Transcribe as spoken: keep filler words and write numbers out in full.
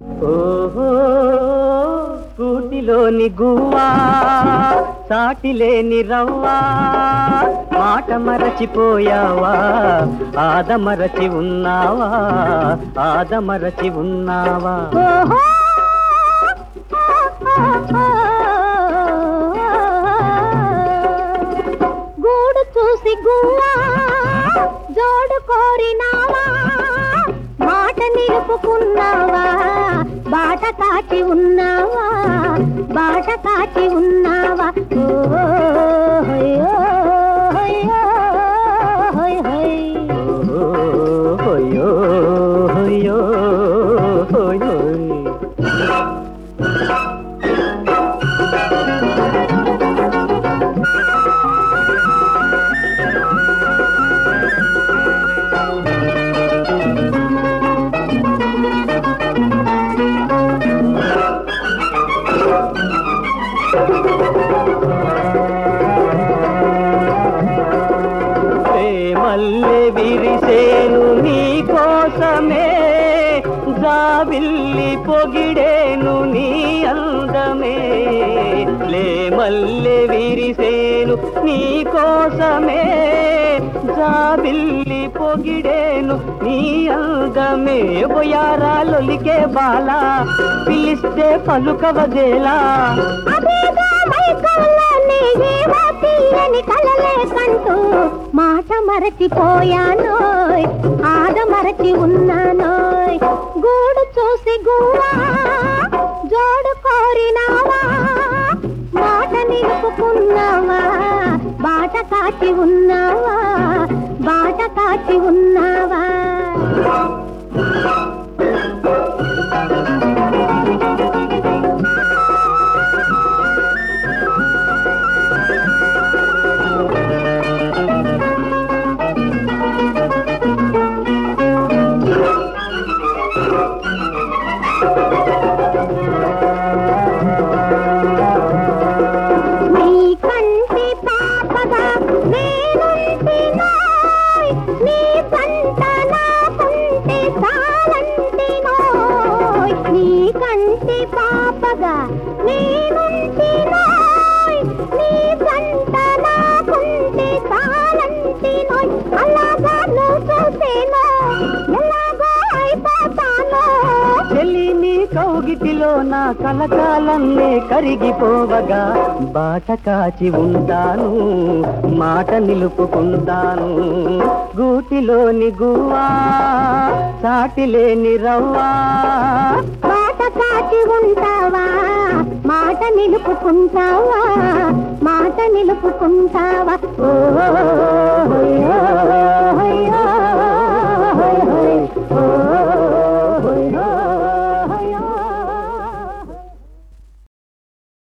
ఓహో కూటిలోని గువ్వా సాటిలేని రవ్వా మాట మరచిపోయావా ఆదమరచి ఉన్నావా ఆదమరచి ఉన్నావా గూడు చూసి గువ్వా జోడు కోరినావా మాట నిలుపుకున్నావా బాట కాచి ఉన్నావా బాట కాచి ఉన్నావా మల్లె విరిసేను నీ కోసమే జాబిల్లి పొగిడేను నీ అందమే లే మల్లె విరిసేను నీ కోసమే జాబిల్లి పొగిడేను నీ అందమే బొయారాలొలికే బాలా పిలిస్తే పలుకవదేలా కలలే కంటూ మాట మరచిపోయానోయ్ ఆద మరచి ఉన్నానోయ్ గూడు చూసి గువ్వా జోడు కోరినావా మాట నిలుపుకున్నావా బాట కాచి ఉన్నావా బాట కాచి ఉన్నావా కంటి పాపగా నేనుంటినోయ్ నీ సంట నాకుంటే చాలంటినోయ్ అలాగా నువ్వు చూసేనో ఎలాగో అయిపోతానో చెల్లి నీ కౌగిటిలో నా కలకాలన్నే కరిగిపోవగా బాట కాచి ఉంటాను మాట నిలుపుకుంటాను గూటిలోని గువ్వా సాటిలేని రవ్వా కాచి ఉంటావా మాట నిలుపుకుంటావా మాట నిలుపుకుంటావా ఓ